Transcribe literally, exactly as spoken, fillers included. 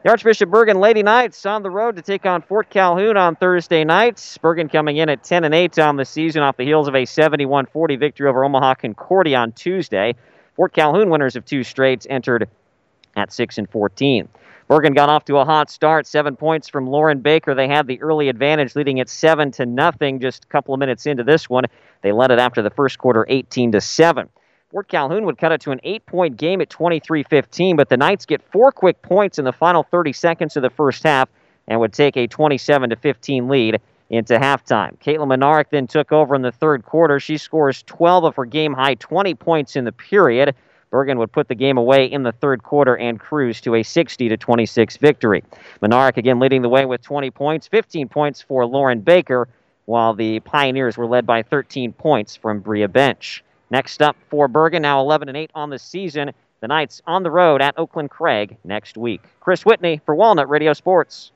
The Archbishop Bergan Lady Knights on the road to take on Fort Calhoun on Thursday night. Bergan coming in at ten and eight on the season off the heels of a seventy-one forty victory over Omaha Concordia on Tuesday. Fort Calhoun, winners of two straights, entered at six and fourteen. Bergan got off to a hot start, seven points from Lauren Baker. They had the early advantage, leading it seven to nothing just a couple of minutes into this one. They led it after the first quarter eighteen to seven. Fort Calhoun would cut it to an eight-point game at twenty-three fifteen, but the Knights get four quick points in the final thirty seconds of the first half and would take a twenty-seven to fifteen lead into halftime. Caitlin Menarek then took over in the third quarter. She scores twelve of her game-high twenty points in the period. Bergan would put the game away in the third quarter and cruise to a sixty to twenty-six victory. Menarek again leading the way with twenty points, fifteen points for Lauren Baker, while the Pioneers were led by thirteen points from Bria Bench. Next up for Bergan, now eleven and eight on the season. The Knights on the road at Oakland Craig next week. Chris Whitney for Walnut Radio Sports.